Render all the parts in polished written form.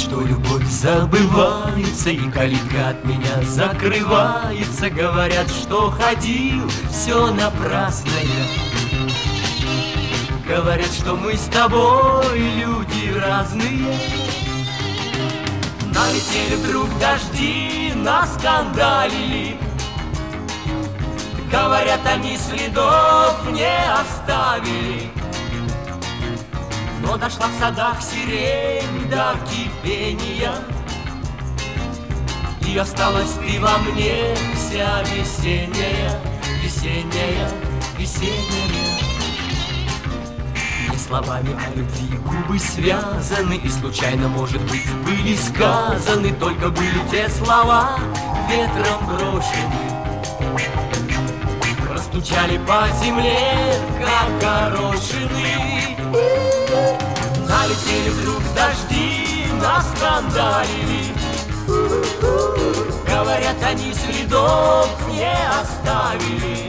что любовь забывается, и калитка от меня закрывается. Говорят, что ходил, все напрасное. Говорят, что мы с тобой люди разные. Налетели вдруг дожди, наскандалили. Говорят, они следов не оставили. Но дошла в садах сирень до кипения, и осталась ты во мне вся весенняя, весенняя, весенняя. Не словами о любви губы связаны, и случайно, может быть, были сказаны, только были те слова ветром брошены. Простучали по земле, как горошины. Налетели вдруг дожди, наскандалили. Говорят, они следов не оставили.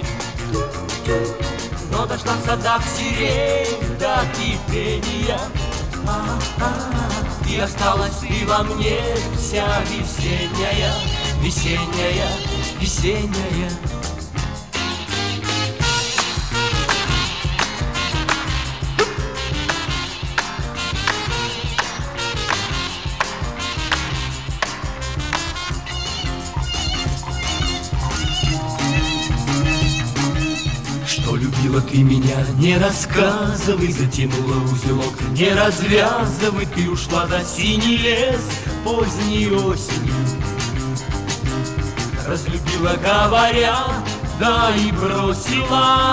Но дошла в садах сирень до кипения, и осталась ты во мне вся весенняя, весенняя, весенняя. Что любила ты меня, не рассказывай, затянула узелок, не развязывай. Ты ушла за синий лес поздней осенью. Разлюбила, говоря, да и бросила.